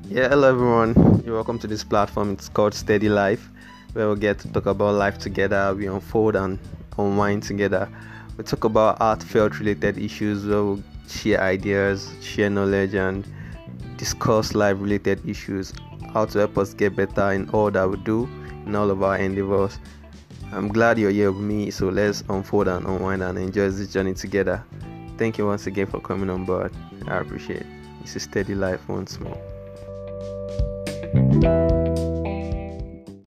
Yeah, hello everyone. You're welcome to this platform. It's called Steady Life, where we get to talk about life together. We unfold and unwind together. We talk about heartfelt related issues where we share ideas, share knowledge, and discuss life related issues. How to help us get better in all that we do, in all of our endeavors. I'm glad you're here with me, so let's unfold and unwind and enjoy this journey together. Thank you once again for coming on board. I appreciate it. This is Steady Life once more.